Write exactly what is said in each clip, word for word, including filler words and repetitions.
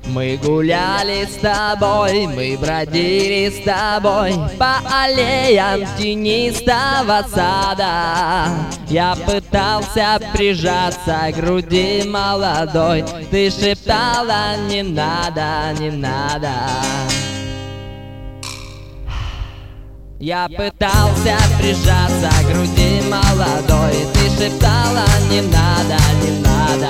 Мы гуляли с тобой, мы бродили с тобой по аллеям тенистого сада. Я пытался прижаться к груди молодой, ты шептала: не надо, не надо. Я пытался прижаться к груди молодой, ты шептала: не надо, не надо.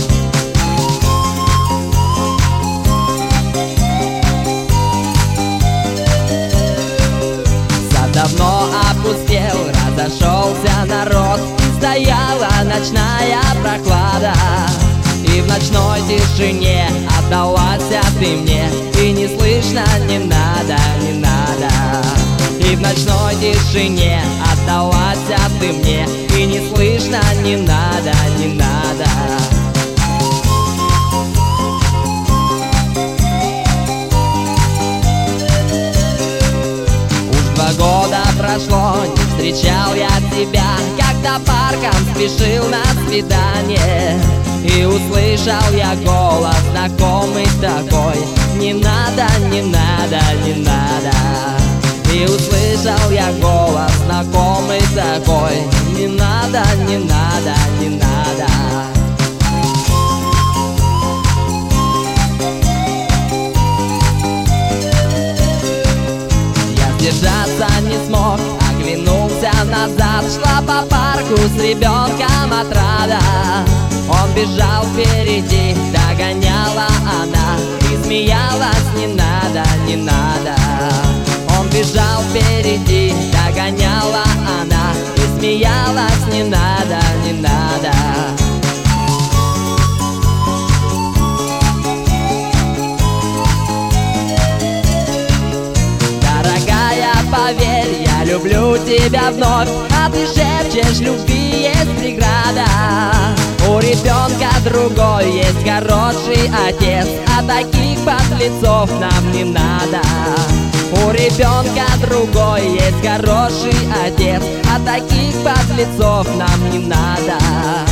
Давно опустел, разошелся народ, и стояла ночная прохлада. И в ночной тишине отдалась ты мне, и не слышно: не надо, не надо. И в ночной тишине отдалась ты мне, и не слышно: не надо, не надо. Года прошло, не встречал я тебя, когда парком спешил на свидание. И услышал я голос знакомый такой: не надо, не надо, не надо. И услышал я голос знакомый такой: не надо, не надо, не надо. Держаться не смог, оглянулся назад. Шла по парку с ребенком отрада. Он бежал впереди, догоняла она и смеялась: не надо, не надо. Он бежал впереди, догоняла она и смеялась: не надо, не надо. Поверь, я люблю тебя вновь, а ты шепчешь: любви есть преграда. У ребенка другой есть хороший отец, а таких подлецов нам не надо. У ребенка другой есть хороший отец, а таких подлецов нам не надо.